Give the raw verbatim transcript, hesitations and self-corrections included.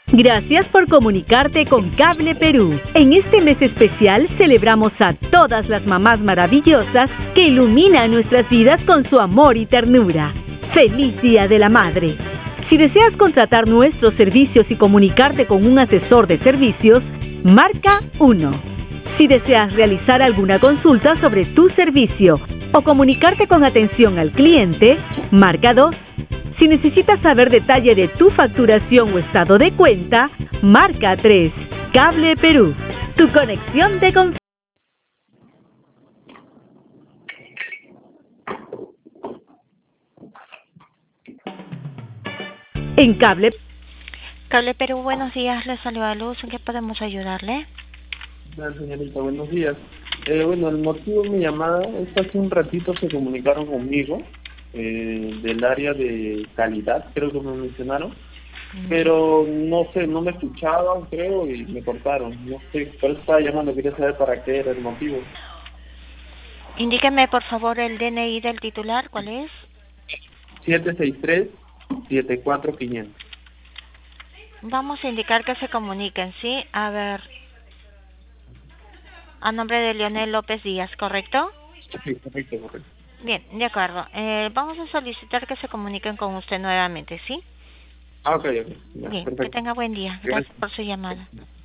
Gracias por comunicarte con Cable Perú. En este mes especial celebramos a todas las mamás maravillosas que iluminan nuestras vidas con su amor y ternura. ¡Feliz Día de la Madre! Si deseas contratar nuestros servicios y comunicarte con un asesor de servicios, marca uno. Si deseas realizar alguna consulta sobre tu servicio o comunicarte con atención al cliente, marca dos. Si necesitas saber detalle de tu facturación o estado de cuenta, marca tres. Cable Perú, tu conexión de confianza. En Cable Cable Perú, buenos días, les saluda Luz, ¿en qué podemos ayudarle? Hola, señorita, buenos días. Eh, bueno, el motivo de mi llamada es que hace un ratito se comunicaron conmigo eh, del área de calidad, creo que me mencionaron, pero no sé, no me escuchaban, creo, y me cortaron. No sé, por eso estaba llamando, quería saber para qué era el motivo. Indíqueme, por favor, el D N I del titular, ¿cuál es? siete seis tres, siete cuatro quinientos. Vamos a indicar que se comuniquen, ¿sí? A ver, a nombre de Leonel López Díaz, ¿correcto? Sí, correcto, correcto. Bien, de acuerdo. Eh, vamos a solicitar que se comuniquen con usted nuevamente, ¿sí? Ah, ok, ok. Ya, Bien, perfecto. que tenga buen día. Gracias por su llamada.